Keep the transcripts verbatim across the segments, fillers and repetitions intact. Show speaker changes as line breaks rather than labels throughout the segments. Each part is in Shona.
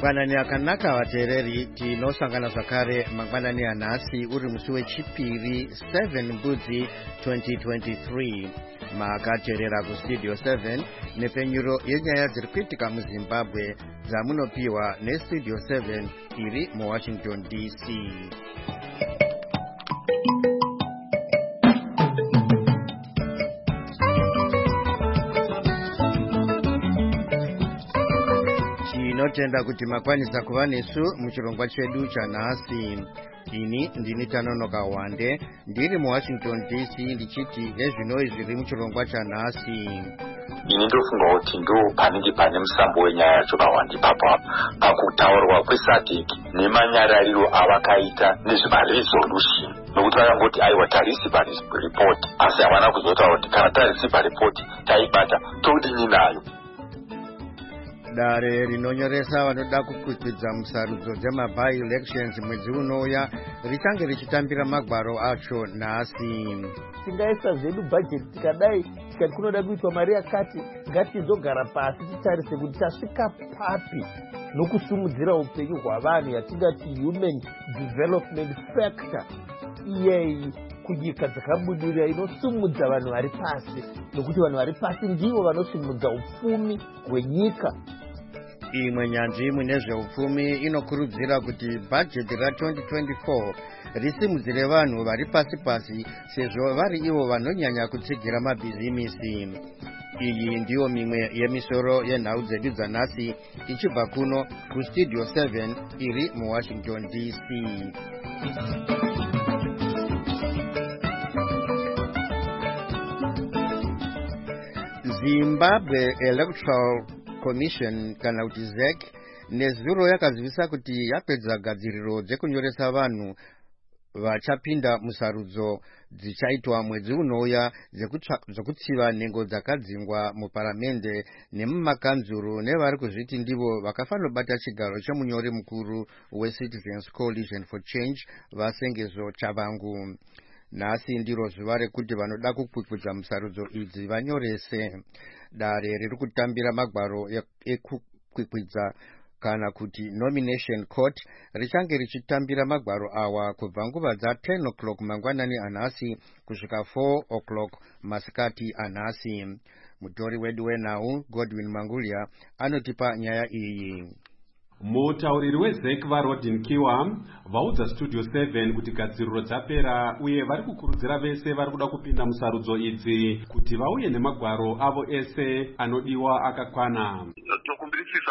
Mangwanani akanaka vateereri tinosangana zvakare mangwanani anhasi uri musi wechipiri seven Mbudzi twenty twenty-three. Makateerera kustudio seven nepfenyuro yenyaya dziri kuitika muZimbabwe dzamunopiwa nestudio seven iri muWashington D C. Tinotenda kuti makwanisa kuva nesu muchirongwa chedu chanhasi. Ini ndini Tanonoka Wande ndiri muWashington D C ndichiti ezvinoi zviri muchirongwa chanhasi.
Ini ndofunga kuti ndo panenge pane musambo wenyaya yacho pawandi papo pakutaurwa kwesadhiki nemanyarariro avakaita nezvemaresolution nokuti vakangoti aiwa tarisi paripoti asi havana kuzotaura kuti kana tarisi paripoti taibata todini nayo.
Dare rinonyoresa vanoda kukwikwidza musarudzo dzema-by elections mwedzi unouya richange richitambira magwaro acho nhasi.
Tingaisa zvedu budget tikadai tikati kunoda kuitwa mari yakati ngatizogara pasi titarise kuti tasvika papi nokusimudzira upenyu hwavanhu yatingati human development factor iyeyi kunyika dzakabudirira inosimudza vanhu vari pasi nokuti vanhu vari pasi ndivo vanosimudza upfumi hwenyika.
Imwe nyanzvi mune zveupfumi inokurudzira kuti bhajeti ratwenty twenty-four risimudzire vanhu vari pasi pasi sezvo vari ivo vanonyanya kutsigira mabhizimisi. Iyi ndiyo mimwe yemisoro yenhau dzedu dzanhasi ichibva kuno kustudio seven iri muWashington D C. Zimbabwe Electoral Commission kana kuti Z E C nezuro yakazivisa kuti yapedza gadziriro dzekunyoresa vanhu vachapinda musarudzo dzichaitwa mwedzi unouya dzekutsiva nhengo dzakadzingwa muparamende nemumakanzuru nevari kuzviti ndivo vakafanobata chigaro chemunyori mukuru weCitizens Coalition for Change Vasengezo Chavangu. Nhasi ndiro zuva rekuti vanoda kukwikwidza musarudzo idzi vanyorese. Dare riri kutambira magwaro ekukwikwidza kana kuti nomination court richange richitambira magwaro awa kubva nguva dza ten o'clock mangwanani anhasi kusvika four o'clock masikati anhasi. Mutori wedu wenhau Godwin Mangulia anotipa nyaya iyi.
Mutauriri weZ E C vaRodin Kiwa vaudza studio seven kuti gadziriro dzapera uye vari kukurudzira vese vari kuda kupinda musarudzo idzi kuti vauye nemagwaro avo ese anodiwa akakwana.
Tokumbirisisa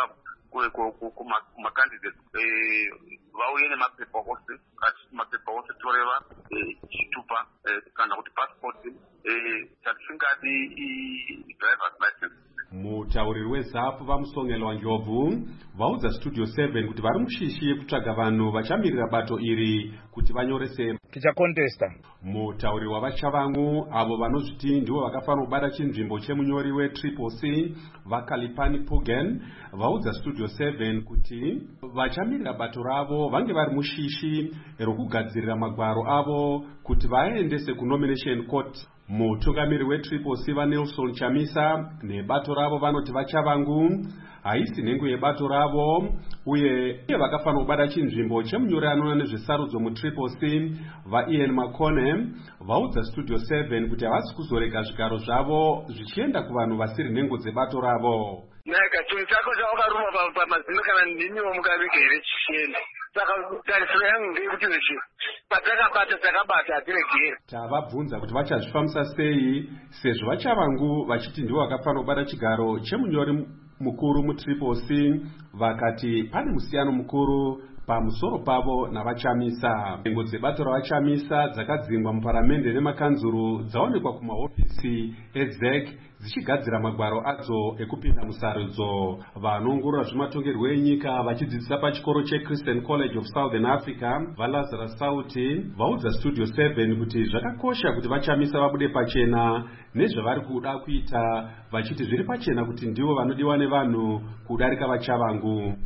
kumakandidates vauye nemapepa ose mapepa ose toreva chitupa kana kuti passport chatisingadi driver's license.
Mutauriri weZAP vamusongelwa Njovu vaudza studio seven kuti vari mushishi yekutsvaga vanhu vachamirira bato iri kuti vanyorese
tichakontesta.
Mutauriri wavachavangu avo vanozviti ndivo vakafanira kubata chinzvimbo chemunyori weTriple C Vakalipani Pugen vaudza studio seven kuti vachamirira bato ravo vange vari mushishi rokugadzirira magwaro avo kuti vaendese kunomination court. Mutungamiri weTriple C vaNelson Chamisa nebato ravo vanoti vachavangu haisi nhengo yebato ravo uye vakafanira kubata chinzvimbo chemunyori anoona nezvesarudzo muTriple C vaIan Makone vaudza studio seven kuti havasi kuzorega zvigaro zvavo zvichienda kuvanhu vasiri nhengo dzebato ravo.
Naka chinhu chako chaukaruma pamazino kana ndiniwo mukaviga here chichienda saka tarisiro yangu ndeyekuti zvezvi patakabata takabata hatiregeri.
Tavabvunza kuti vachazvifambisa sei sezvo vachavangu vachiti ndivo vakafanira kubata chigaro chemunyori mukuru muTriple C vakati pane musiyano mukuru pamusoro pavo navachamisa. Nhengo dzebato ravachamisa dzakadzingwa muparamende nemakanzuru dzaonekwa kumahofisi eZ E C dzichigadzira magwaro adzo ekupinda musarudzo. Vanoongorora zvematongerwo enyika vachidzidzisa pachikoro cheChristian College of Southern Africa vaLazarus Sauti vaudza studio seven kuti zvakakosha kuti vachamisa vabude pachena nezvavari kuda kuita vachiti zviri pachena kuti ndivo vanodiwa nevanhu kudarika vachavangu.
Saka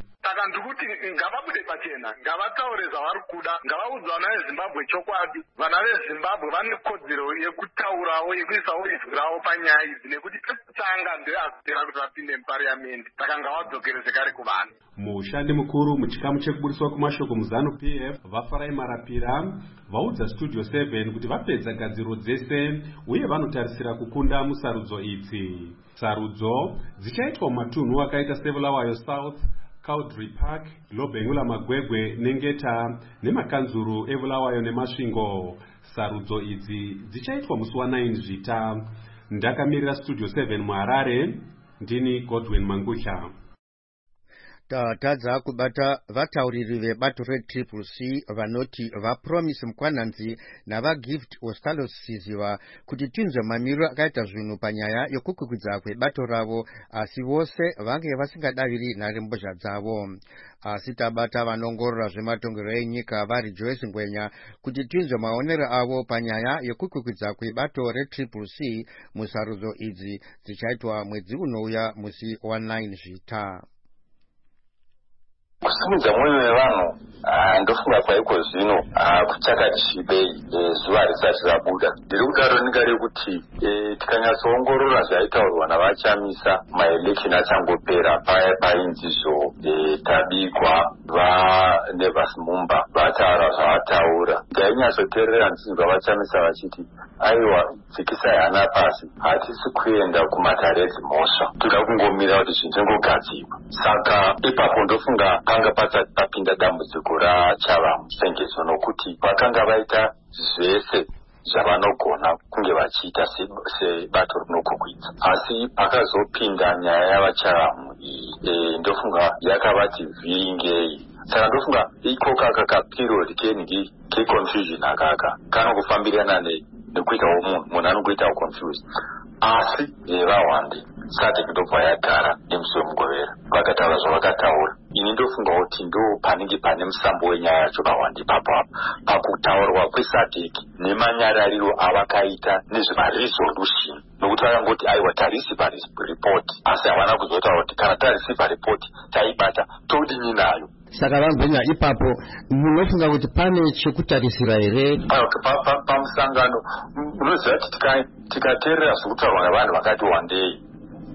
ndikuti ngavabude pachena, ngavataure zvavari kuda, ngavaudza vana vezimbabwe chokwadi. Vana vezimbabwe vane kodzero yekutaurawo, yekuisawo izwi ravo panyaya idzi, nekuti pekutanga ndeazopera kuti vapinde mupariamendi, saka ngavadzokere zvekare kuvanhu.
Mushandi mukuru muchikamu chekubudiswa kumashoko muzanu P F vafarai marapira vaudza Studio seven kuti vapedza gadziro dzese uye vanotarisira kukunda musarudzo idzi. Sarudzo dzichaitwa mumatunhu akaita Sevulawayo South, Cowdrey Park, Lobengula Magwegwe, Nengeta nemakanzuru eVulawayo neMasvingo. Sarudzo idzi dzichaitwa musi wa nine Zvita. Ndakamirira Studio seven muHarare, ndini Godwin Mangusha.
Tadza kubata vatauriri vebato reTriple C vanoti vaPromise Mukwananzi navaGift Ostalosiziva kuti tinzwe mamiriro akaita zvinhu panyaya yokukwikwidzwa kwebato ravo, asi vose vange vasingadaviri nharembozha dzavo. Asi tabata vanongorora zvematongero enyika vari Joyce Ngwenya kuti tinzwe maonero avo panyaya yokukwikwidzwa kwebato reTriple C musarudzo idzi dzichaitwa mwedzi unouya musi wa nine Zvita.
Kusimudza mwoyo wevanhu ndofunga kwaiko zvino kuchakati chibei zuva risati rabuda. Ndiri kudaro ndingari kuti tikanyatsoongorora zvaitaurwa navachamisa maelection achangopera paya painzizvo tabikwa vaNevas Mumba vataura zvavataura, ndainyatsoteerera ndichinzwa vachamisa vachiti aiwa dzikisai hana pasi, hatisi kuenda kumatare edzimhosva, toda kungomira kuti zvinhu zvingogadzirwa. Saka ipapo ndofunga panga pasati papinda dambudziko raChavamwe sengezo, nokuti vakanga vaita zvese zvavanogona kunge vachiita sebato rinokukwidza, asi pakazopinda nyaya yavaChavamwe iyi ndofunga yakavati vhiringei. Saka ndofunga iko kaka kaperiod kengi keconfusion akaka kanokufambirana nekuitawo munhu munhu anongoitawo confused, asi vawande sati kutobva yagara nemusiwo mugovera vakataura zvavakataura. Ini ndofunga kuti ndo panenge pane musambo wenyaya yacho vawande ipapo apo pakutaurwa kweSADC nemanyarariro avakaita nezvemaresolution, nokuti vakangoti aiwa tarisiva report, asi havana kuzotaura kuti kana tarisiva report taibata todini nayo.
Saka vangwenya ipapo munofunga kuti pane chekutarisira here
pamusangano? Unoziva kuti tikateerera zvokutaurwa navanhu vakati wandei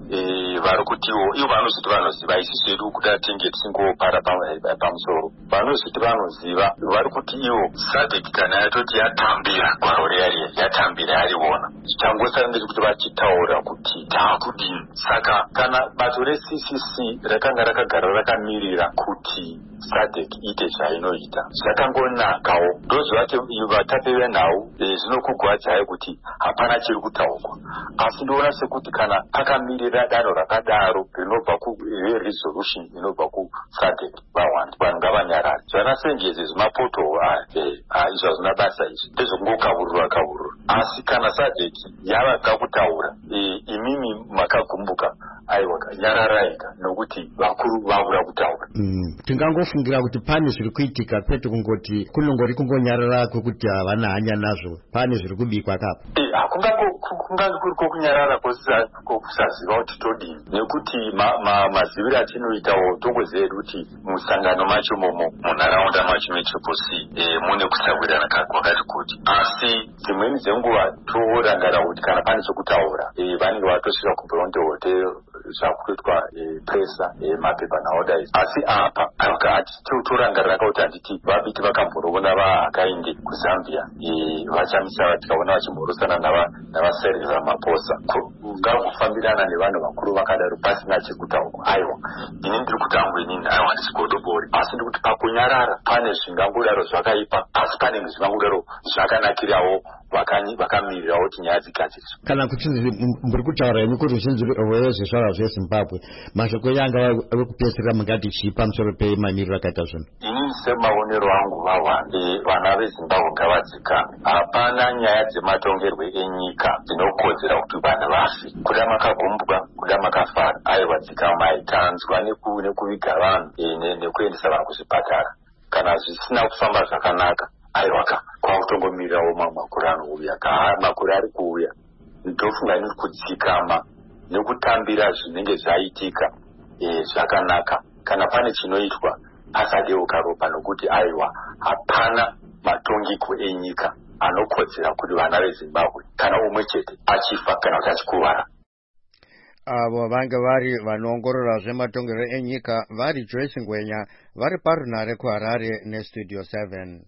vari kutiwo ivo vanozviti vanoziva, isi zvedu kuda tinge tisingopara pamusoro, vanozviti vanoziva vari kuti ivo SADC kana yatoti yatambira gwaro reariya yatambira yariona, changosara ndechekuti vachitaura kuti taakudini. Saka kana bato reC C C rakanga rakagara rakamirira kuti SADC ite zvainoita zvakangonakawo, ndozvati vatape venhau zvinokugwadzai kuti hapana chiri kutaurwa, asi ndoona sekuti kana pakamirira danho rakadaro rinobva kuresolution inobva kuSADC vawanda vanhu ngavanyarare. Zvanasengeze zvimapoto izvo hazvina basa izvi ndezvokungokaburura kaburura, asi kana SADC yavaga kutaura imimi makagumbuka aiwa nyararaika, nokuti vakuru vakuda kutaura.
Tingangofungira kuti pane zviri kuitika kwete kungoti kunongori kungonyarara kwekuti havana hanya nazvo, pane zviri kubikwa kapo.
Kungange kuri kokunyarara kokusaziva kuti todini, nekuti maziviro atinoitawo tongoziva kuti musangano macho momo munharaunda macho meTriple C mune kusawirana kwakati kuti, asi dzimweni dzenguva torangara kuti kana pane chokutaura vanenge vatosvika kubrondewote zvakuitwa presa mapepa nowadays, asi apa akati torangarira kauti handiti vabiti vakamborona vahakainde kuZambia vachamisa tikaona vachimborosana navaScyril Ramaphosa, ngakufambirana nevanhu vakuru vakadaro pasina chekutaurwa. Aiwa ini ndiri kuti angu inini aiwa ndisigodobori, asi ndiri kuti pakunyarara pane zvingangodaro zvakaipa, asi pane zvingangodaro zvakanakirawo vakamirirawo kuti nyaya dzigadziriswe.
Kana kuti muri kutaura imi kuti ruzhinji rwezvizvara zveZimbabwe mashoko yanga vekupedzisira mungati chii pamusoro pemamiriro akaita zvinhu?
Ini semaonero angu vawande vana veZimbabwe ngavadzikame. Hapana nyaya dzematongerwe enyika dzinokodzera kuti vanhu vafe, kuda makagumbuka kuda makafara, aiwa dzikamai tanzwa nekuviga vanhu nekuendesa vanhu kuzvipatara. Kana zvisina kufamba zvakanaka aiwaka kwakutongomirirawo mamwe makore anouya, makore ari kuuya ndofunga niri kudzikama nekutambira zvinenge zvaitika zvakanaka. Kana pane chinoitwa asadeuka ropa nokuti aiwa hapana matongiko enyika anokodzera kuti vana veZimbabwe kana umwe chete achifa kana kuti achikuvara.
Avo vanga vari vanoongorora zvematongero enyika vari Joyce Ngwenya vari parunare kuHarare neStudio seven.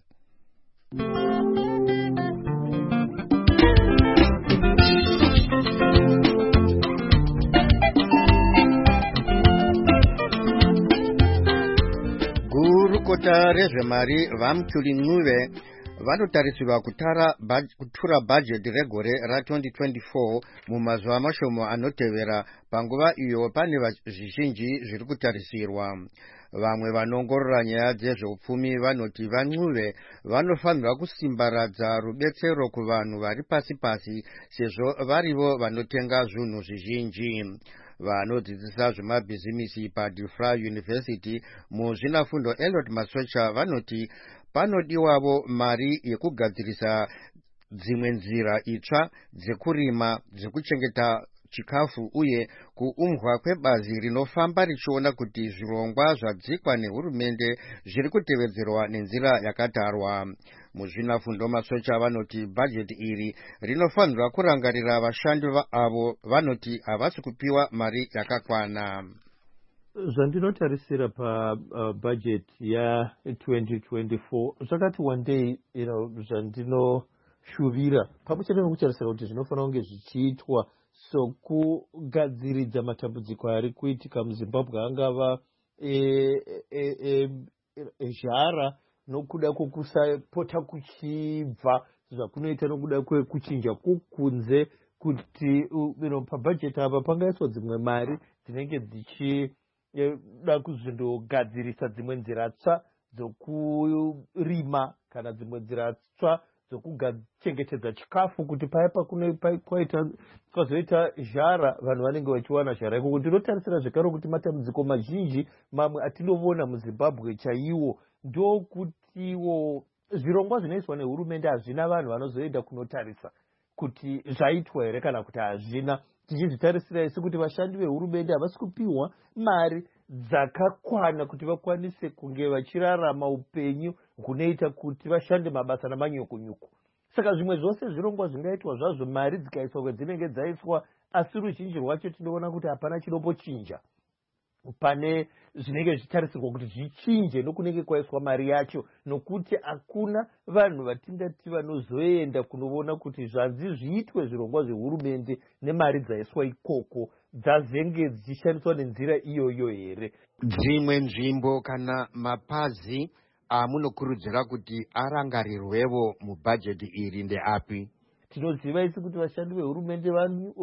Gurukota rezvemari vaMutuli Ncube vanotarisirwa kutara kutura bhajeti regore ratwenty twenty-four mumazuva mashomo anotevera panguva iyo pane zvizhinji zviri kutarisirwa. Vamwe vanongorora nyaya dzezveupfumi vanoti vaNcube vanofanirwa kusimbaradza rubetsero kuvanhu vari pasi pasi sezvo varivo vanotenga zvinhu zvizhinji. Vanodzidzisa zvemabhizimisi paDifra University muzvinafundo Elliot Masocha vanoti panodiwavo mari yekugadzirisa dzimwe nzira itsva dzekurima, dzekuchengeta chikafu uye kuumbwa kwebazi rinofamba richiona kuti zvirongwa zvadzikwa nehurumende zviri kutevedzerwa nenzira yakatarwa. Muzvinafundo Masocha vanoti bhajeti iri rinofanirwa kurangarira vashandi avo vanoti havasi kupiwa mari yakakwana.
Zvandinotarisira pa uh, budget ya twenty twenty-four zvakati one day you know zvandinoshuvira pamwe chete nokutarisira kuti zvinofanira kunge zvichiitwa sokugadziridza matambudziko ari kuitika muZimbabwe angava ezhara nokuda kwokusapota kuchibva zvakunoita nokuda kwekuchinja kukunze kuti you know, pabhajeti apa pangaiswa dzimwe mari dzinenge dzichi da kuzondogadzirisa dzimwe nzira tsva dzokurima kana dzimwe nzira tsva dzokuchengetedza chikafu kuti paya pazoita zhara vanhu vanenge vachiwana zhara iko. Kuti ndinotarisira zvekare kuti matambudziko mazhinji mamwe atinoona muZimbabwe chaiwo ndokutiwo zvirongwa zvinoiswa nehurumende hazvina vanhu vanozoenda kunotarisa kuti zvaitwa here kana kuti hazvina. Tichizvitarisira isi kuti vashandi vehurumende havasi kupiwa mari dzakakwana kuti vakwanise kunge vachirarama upenyu hunoita kuti vashande mabasa namanyukunyuku. Saka zvimwe zvose zvirongwa zvingaitwa zvazvo mari dzikaiswa kwedzinenge dzaiswa, asi ruzhinji rwacho tinoona kuti hapana chinombochinja pane zvinenge zvichitarisirwa kuti zvichinje nokunenge kwaiswa mari yacho, nokuti hakuna vanhu vatingati vanozoenda kunoona kuti zvanzi zviitwe zvirongwa zvehurumende nemari dzaiswa ikoko dzazenge dzichishandiswa nenzira iyoyo here.
Dzimwe nzvimbo kana mapazi amunokurudzira kuti arangarirwevo mubhajeti iri ndeapi?
Tinoziva isi kuti vashandi vehurumende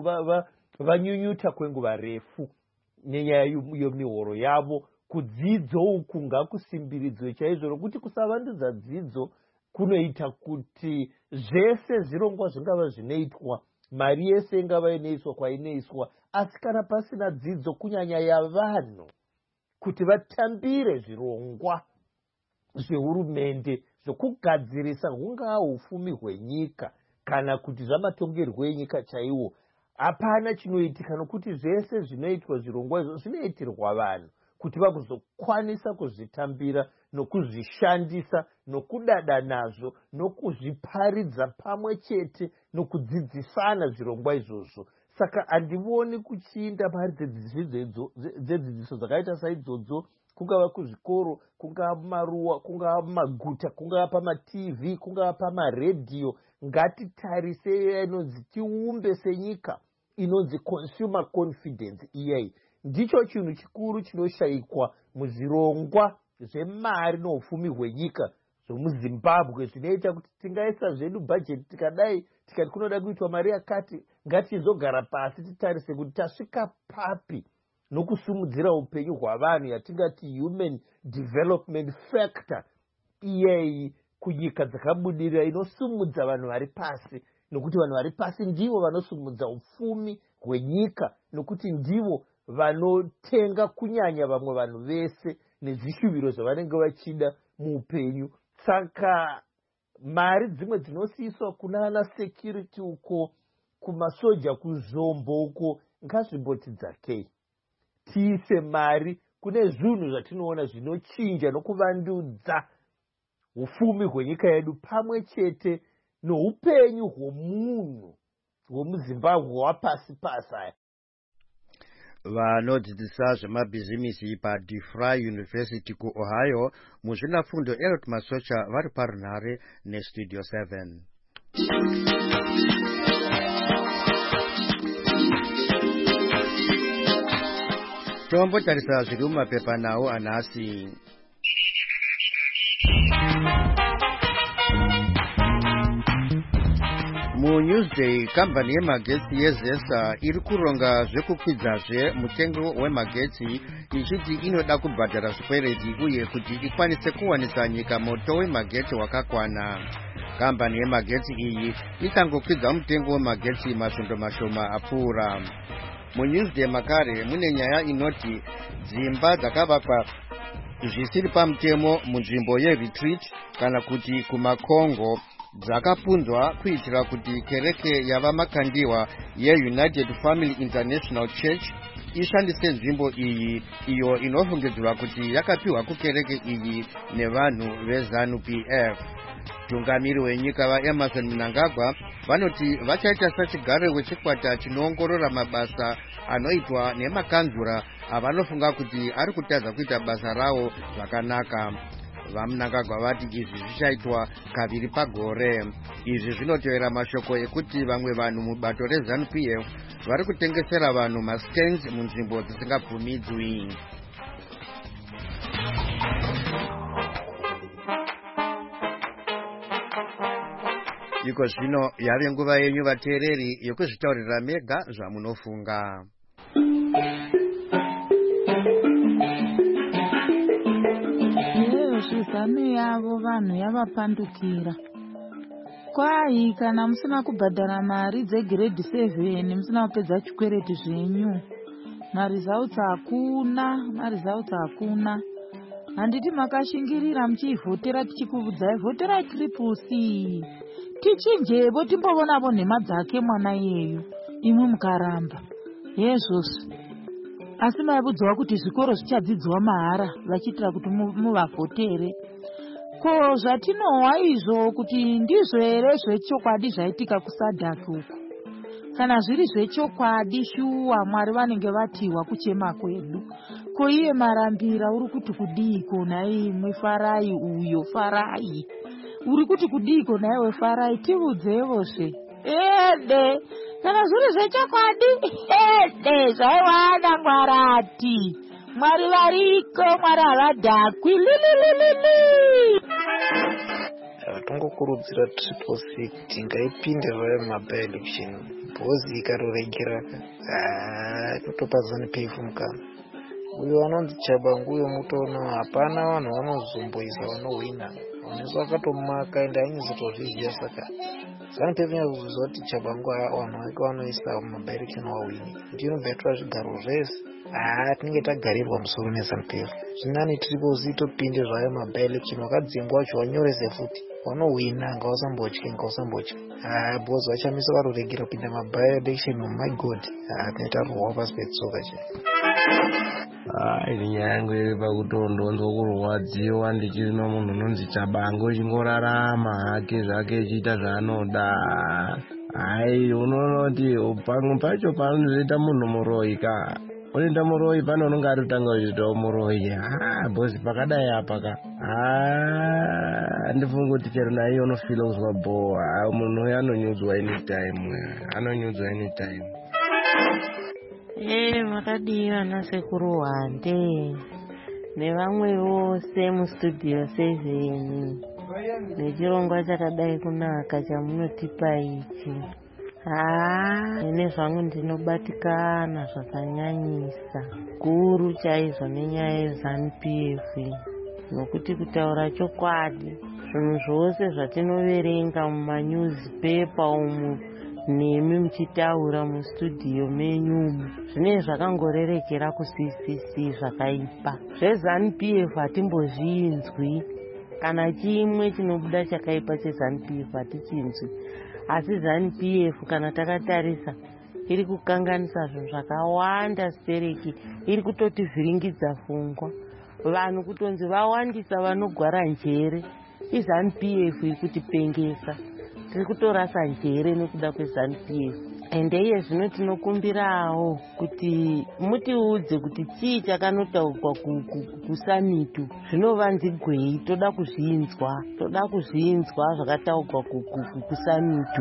vanyunyuta kwenguva refu nenyaya yemihoro yavo. Kudzidzo uku ngakusimbiridzwe chaizvo, nokuti kusavandudza dzidzo kunoita kuti zvese zvirongwa zvingava zvinoitwa, mari yese ingava inoiswa kwainoiswa, asi kana pasina dzidzo kunyanya yavanhu kuti vatambire zvirongwa zvehurumende zvokugadzirisa hungaa ufumi hwenyika kana kuti zvamatongerwo enyika chaiwo, hapana chinoitika, nokuti zvese zvinoitwa zvirongwa izvo zvinoitirwa vanhu kuti vagozokwanisa kuzvitambira nokuzvishandisa nokudada nazvo nokuzviparidza pamwe chete nokudzidzisana zvirongwa izvozvo. Saka handioni kuchiinda mari dzedzidziso dzakaita saidzodzo, kungava kuzvikoro, kungava mumaruwa, kungava mumaguta, kungava pamaTV, kungava pamaredhiyo. Ngatitarise inonzi tiumbe senyika inonzi consumer confidence. Iyei ndicho chinhu chikuru chinoshayikwa muzvirongwa zvemari noufumi hwenyika zvomuZimbabwe, zvinoita kuti tingaisa zvedu bhajeti tikadai tikati kunoda kuitwa mari yakati, ngatizogara pasi titarise kuti tasvika papi nokusumudzira upenyu hwavanhu, yatingati human development factor iyei kunyika dzakabudirira, inosumudza vanhu vari pasi, nokuti vanhu vari pasi ndivo vanosumudza upfumi hwenyika, nokuti ndivo vanotenga kunyanya vamwe vanhu vese nezvishuviro zvavanenge vachida muupenyu. Saka mari dzimwe dzinosiyiswa kuna ana security uko, kumasoja, kuzvombo uko, ngazvimboti dzakei. Tiise mari kune zvinhu zvatinoona zvinochinja nokuvandudza ufumi hwenyika yedu pamwe chete noupenyu hwomunhu hwomuzimbabwe wapasi pasi aya.
vanodzidzisa zvemabhizimisi paDeFry University kuOhio muzvinafundo Elliot Masocha vari parunhare nestudio seven. tombotarisa zviri mumapepa nawo anhasi. muNewsday kambani yemagetsi yeZESA iri kuronga zvekukwidzazve mutengo wemagetsi ichiti inoda kubhadhara zvikwereti uye kuti ikwanise kuwanisa nyika moto wemagetsi wakakwana. kambani yemagetsi iyi itangokwidza mutengo wemagetsi masvondo mashoma apfuura. muNewsday makare mune nyaya inoti dzimba dzakavakwa zvisiri pamutemo munzvimbo yeretreat kana kuti kumakongo dzakapunzwa kuitira kuti kereke yava makandiwa yeUnited Family International Church ishandise nzvimbo iyi iyo inofungidzirwa kuti yakapiwa kukereke iyi nevanhu veZANU P F. tungamiri wenyika vaEmerson Mnangagwa vanoti vachaita sachigare wechikwata chinoongorora mabasa anoitwa nemakanzura avanofunga kuti ari kutadza kuita basa rawo zvakanaka. vaMnangagwa vati izvi zvichaitwa kaviri pagore. izvi zvinotevera mashoko ekuti vamwe vanhu mubato reZANU P F vari kutengesera vanhu mascans munzvimbo dzisingabvumidzwi. iko zvino yave nguva yenyu vateereri yokuzvitaurira mega zvamunofunga.
zano yavo vanhu yavapandukira. Kwai kana musina kubhadhara mari dzegrade seven musina kupedza chikwereti zvenyu, maresults hakuna, maresults hakuna. Handiti makashingirira muchivhotera tichikuvudzai vhotera triple C. Tichinjevo timbovonavo nhema dzake mwana yeyu, imwe mukaramba. Yezosu. Asi maibudzwa kuti zvikoro zvichadzidzwa mahara vachiitira kuti muvavhotere. Ko zvatinohwa izvo kuti ndizvo here zvechokwadi zvaitika kusadhaki uku. Kana zviri zvechokwadi shuwa Mwari vanenge vatiwa kuchema kwedu. Ko iye marambira uri kuti kudii kona imwe Farai uyo Farai. Uri kuti kudii kona iwe Farai tivudzevozve. Ede kana zviri zvechokwadi ede zvaiwana Mwarati. Mwari variko, Mwari havadhakwi. Lilililili.
Tongokurudzira triple C kuti ngaipinde zvayo mumaby-election bhozi ikaroregeraka kutopa ZANU P F mukana. Uyo anonzi Chabangu uyo mutoona hapana vanhu vanozomboisa vanohwina. Uneso akatomaka ende anyizotozviziva saka ZANU P F nyazozviziva kuti Chabangu vanhu vake vanoisa mumaby-election wahwini. Ndinobva zvigaro zvese Ah, tinenge tagarirwa musoro neZANU P F. Zvinani triple C topinde zvayo maby-election wakadzingwa wacho wanyorese futi. Wanohwina ngausambotye ngausambotye. Ah, bozi vachamisa varoregera kupinda maby-election. Oh my god. Ah, tinoita rohwa pasi petsoka che.
Ah, ini yangu iripa kutondonzwa kurwadziwa ndichirina munhu unonzi Chabangu chingorarama hake zvake chiita zvaanoda. Ai, unoona kuti pamwe pacho panozoita munhu muroyika. Unoita muroyi pane unonge ari kutanga kuitawo muroyi. Ah, bosi pakadai apa ka. Ah, ndifunga kuti chero naye unofila kuzwa bho. Ah, munhu uyu anonyudzwa anytime. Anonyudzwa anytime.
Eh, makadii vana sekuru Wande nevamwe vose mustudio seven nechirongwa chakadai kunaka chamunotipa ichi. Ah, ine zvangu ndinobatikana zvakanyanyisa guru chaizvo nenyaya yeZANU P F, nokuti kutaura chokwadi zvinhu zvose zvatinoverenga mumanyuzipepa umu nemi muchitaura mustudio menyumu zvine zvakangorerekera ku-C C C zvakaipa. ZveZANU P F hatimbozvinzwi, kana chimwe chinobuda chakaipa cheZANU P F hatichinzwi. Asi ZANU P F kana takatarisa iri kukanganisa zvinhu zvakawanda. Stereki iri kutotivhiringidza pfungwa, vanhu kutonzi vawandisa vanogwara njere. iZanu P F iri kutipengesa, tiri kutorasa njere nekuda kweZanu P F. Ende iye zvino tinokumbirawo kuti mutiudze kuti chii chakanotaurwa kusamitu zvinovanzigwei. Toda kuzvinzwa, toda kuzvinzwa zvakataurwa kusamitu.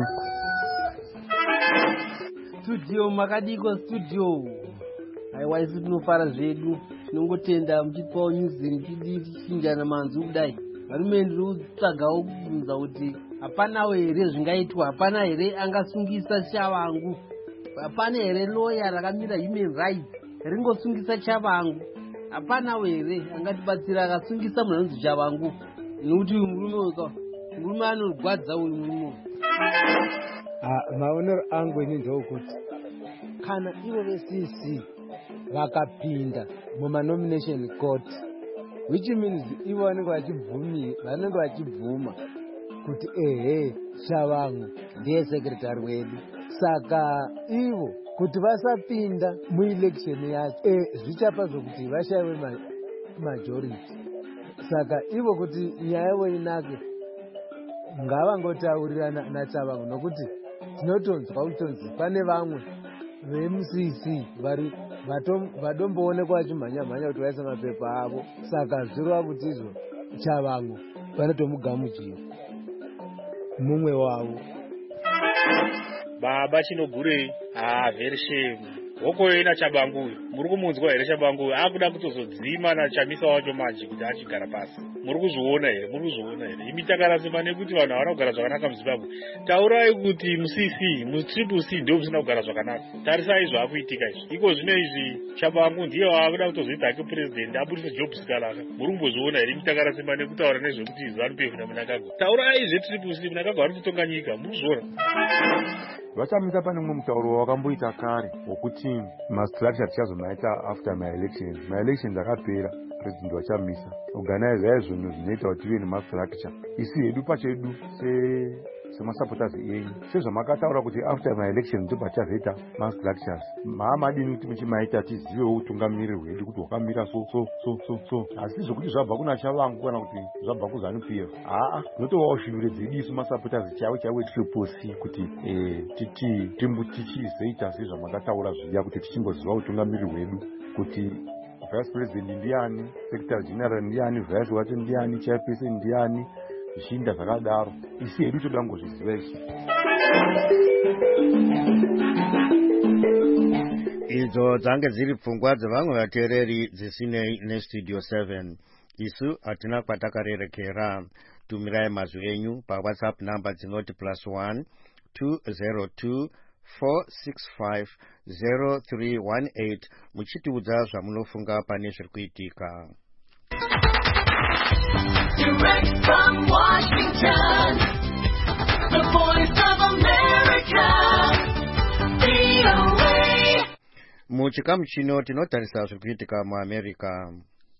Studio makadiko studio. Aiwa isi tinofara zvedu, tinongotenda muchipawo nyuzi tichinjana manzu kudai. Varume ndiri kutsvagawo kubvunza kuti hapanawo here zvingaitwa, hapana here angasungisa Chavangu, hapana here lawyer rakamira human rights ringosungisa Chavangu, hapanawo here angatibatsira akasungisa munhu anonzi Chavangu. Nokuti uyu murume uka murume anorwadza uyu murume.
Maonero angu ini ndokuti kana ivo ve-C C vakapinda mumanomination court, which means ivo vanenge vachibvumi vanenge vachibvuma kuti ehe Chavangu ndiye sekretari wedu, saka ivo kuti vasapinda muelection yacho e zvichapa zvokuti vashayiwe majority. Saka ivo kuti nyaya yavo inake ngavangotaurirana naChavangu, nokuti tinotonzwa kutonzi pane vamwe ve-M C C vari vadomboonekwa vachimhanya-mhanya kuti vaise mapepa avo. Saka zvirova kuti izvo Chavangu vanotomugamuchira mumwe wavo.
Baba chinogurei? Ah, very shame. Hokoyo ina Chabangu uyu. Muri kumunzwa here Chabangu uyu? Akuda kutozodzima naChamisa wacho manje kuti achigara pasi. Muri kuzviona here? Muri kuzviona here? Imi takarasima nekuti vanhu havana kugara zvakanaka muZimbabwe. Taurai kuti mu-C C, mu-Triple C ndio musina kugara zvakanaka. Tarisai zvaakuitika izvi. Iko zvino izvi Chabangu ndiye waakuda kutozoita hake president abudise Job Sikalaka. Muri kumbozviona here? Imi takarasima nekutaura nezvekuti Zanu P F naMnangagwa. Taurai zveTriple C, Mnangagwa ari kutonga nyika. Muri kuzviona?
Vachamisa pane mumwe mutauro wakamboita kare wokuti mastructure tichazomaita after my-elections. My-elections akapera, president vachamisa organize zvinhu zvinoita kuti tive nemastructure. Isi hedu pachedu semasupporters enyu sezvamakataura kuti after my-elections ndipo pachazoita mastructures. Maamadini kuti muchimaita tizivewo utungamiriri hwedu kuti hwakamira so so so so so. Asi zvokuti zvabva kuna Chavangu kana kuti zvabva kuZanu P F, haa, zvinotovawo shuvire dzedu isu masupporters chaiwo chaiwo Triple C kuti titi tichizoita sezvamakataura zviya kuti tichingoziva utungamiriri hwedu kuti vice president ndiani, secretary general ndiani, vice wacho ndiani, chairperson ndiani, zvichiinda zvakadaro. Isi hedu toda kungozviziva isu.
Idzo dzange dziri pfungwa dzevamwe vateereri dzisinei neStudio seven. Isu hatina kwatakarerekera. Tumirai mazwi enyu paWhatsApp number dzinoti plus one two zero two four six five zero three one eight muchitiudza zvamunofunga pane zviri kuitika. Direct from Washington, the voice of America, V O A. Muchikamu chino tinotarisa zviri kuitika muAmerica.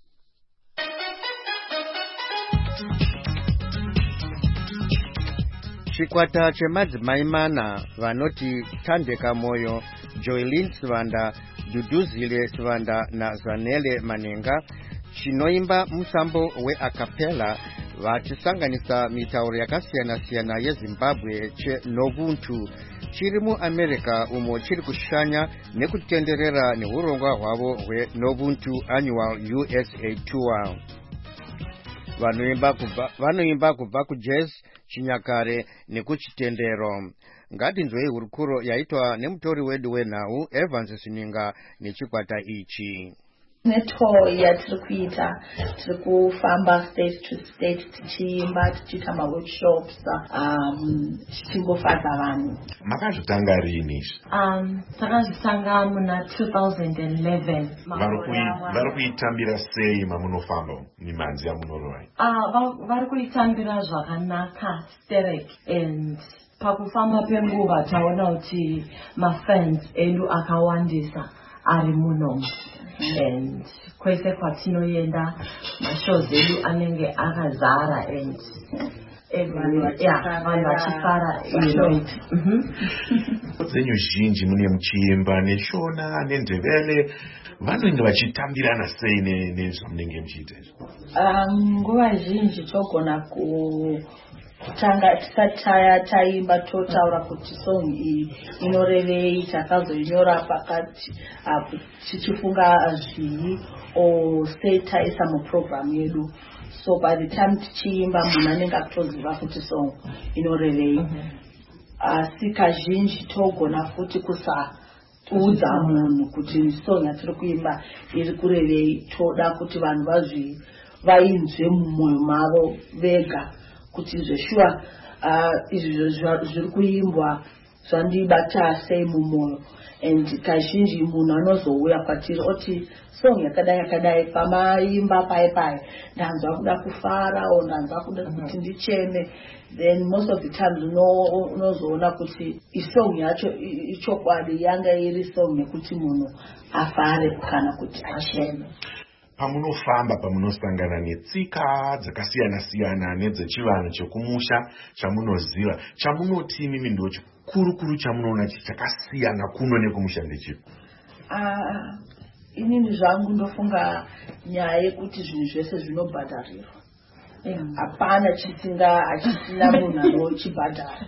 Chikwata chemadzimai mana vanoti Thandeka Moyo, Joylyn Sivanda, Duduzile Sivanda naZanele Manenga chinoimba musambo weacapella vachisanganisa mitauro yakasiyana-siyana yeZimbabwe cheNobuntu chiri muAmerica umo chiri kushanya nekutenderera neurongwa hwavo hweNobuntu Annual U S A Tour. Vanoimba kubva vanoimba kubva kujazz, chinyakare nekuchitendero. Ngatinzwei hurukuro yaitwa nemutori wedu wenhau Evans Sininga nechikwata ichi.
Netour yatiri kuita, tiri kufamba state to state tichiimba tichiita maworkshops um tichingofadza vanhu.
Makazvitanga rini?
Um takazvitanga muna two thousand eleven.
Vari kuitambira sei mamunofamba mimanzi yamunorova?
Ah, vari kuitambira zvakanaka sterek, and pakufamba penguva taona kuti mafans edu akawandisa ari muno. And kwese kwatinoenda mashows edu anenge akazara, and vanhu vachifara event
dzenyu zhinji mune muchiimba neshona nendevele vanenge vachitambirana sei nezvamunenge muchiita izvo?
nguva zhinji togona kutanga tisati taimba totaura kuti song iyi inorevei, takazoinyora pakati tichifunga zvii o sei taisa muprogramu yedu. So by the time tichiimba munhu anenge akutoziva kuti song inorevei. Asi kazhinji togona futi kusaudza munhu kuti song yatiri kuimba iri kurevei, toda kuti vanhu vazvi vainzwe mumwoyo mavo vega kuti zveshuwa izvi zviri kuimbwa zvandibata sei mumwoyo. And kazhinji munhu anozouya kwatiri oti song yakadai yakadai pamaimba pai pai ndanzwa kuda kufara o ndanzwa kuda kuti ndicheme. Then most of the times unozoona kuti isong yacho ichokwadi yanga iri song yekuti munhu afare kana kuti acheme.
Pamunofamba pamunosangana netsika dzakasiyana-siyana nedzechivanhu chekumusha chamunoziva, chamunoti mimi ndo chikuru-kuru chamunoona chakasiyana kuno nekumusha ndechipo?
Inini zvangu ndofunga nyaya yekuti zvinhu zvese zvinobhadharirwa. Hapana chisinga achisina munhu anochibhadhara.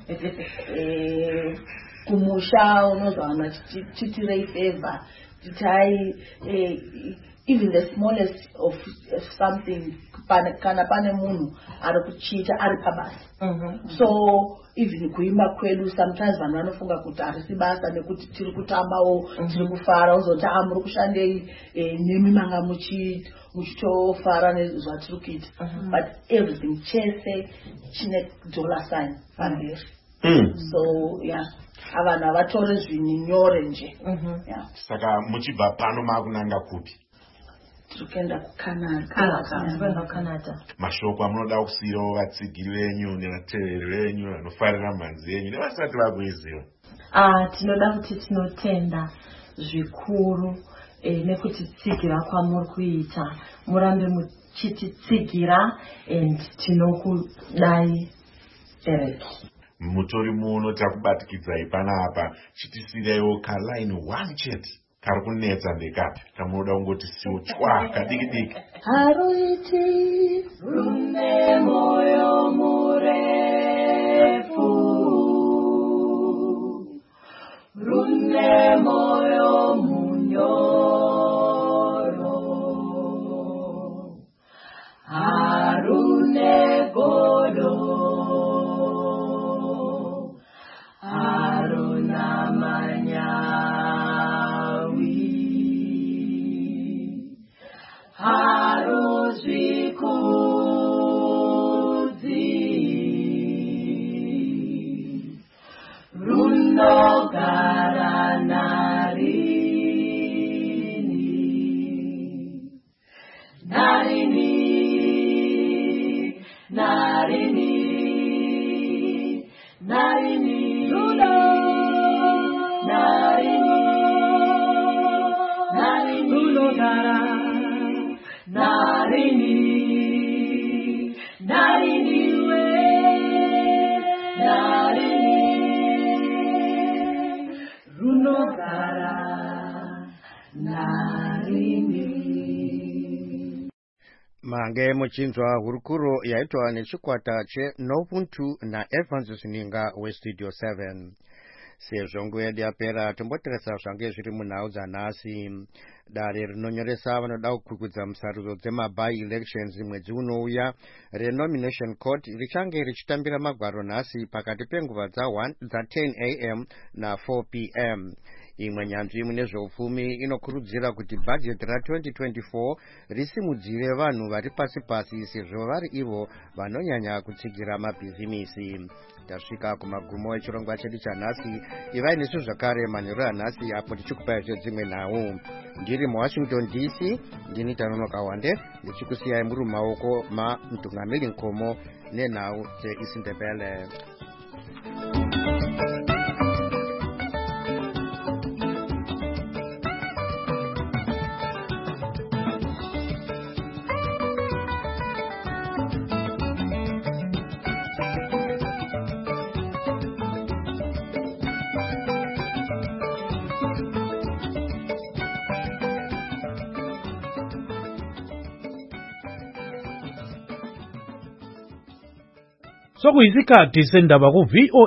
Kumusha unozowana chitirei favor, chitai even the smallest of something kana pane munhu ari kuchita ari pabasa. So even kuimba kwedu sometimes vanhu vanofunga kuti harisi basa nekuti tiri kutambawo tiri kufara, uzoti muri kushandei nemi manga muchitofara nezvatiri kuita. But everything chese chine dollar sign pamberi. So yeah, avanhu havatore zvinhu nyore nje.
Saka muchibva pano makunanga kupi?
Tukenda kuCanada. Canada. Canada.
Mashoko amunoda kusiyirawo vatsigiri venyu nevateveri venyu vanofarira mhanzi yenyu nevasati vakuiziva?
Tinoda kuti tinotenda zvikuru nekuti tsigira kwamuri kuita. Murambe muchititsigira and tinokudai Derek.
Mutori muno takubatikidzai panapa, chitisiraiwo kaline one chete kari kunetsa ndekapi kamunoda kungoti siwo chwa kadiki diki.
Haruiti rune moyo murefu, rune moyo munyoro, harune godo, haruna manyawi, haruzvikudzi, runogara narini, narini, narini, narini, runo, narini, narini, runogara narini, narini we, narini, runogara narini.
Mange muchinzwa hurukuro yaitwa nechikwata cheNobuntu naEvans Ninga weStudio seven. Sezvo nguva yedu yapera tomboteresa zvange zviri munhau dzanhasi. Dare rinonyoresa vanoda kukwikudza musarudzo dzemaby elections mwedzi unouya renomination court richange richitambira magwaro nhasi pakati penguva dza ten a m na four p m Imwe nyanzvi mune zveupfumi inokurudzira kuti bhajeti ra twenty twenty-four risimudzire vanhu vari pasi pasi sezvo vari ivo vanonyanya kutsigira mabhizimisi. Tasvika kumagumo echirongwa chedu chanhasi. Ivai nesu zvakare manheru anhasi apo tichikupai dzimwe nhau. Ndiri muWashington D C, ndini Tanonoka Wande, ndichikusiyai muri mumaoko maMtungamiri Nkomo nenhau dzeIsindebele.
sokuyisikhathi sendaba ku-V O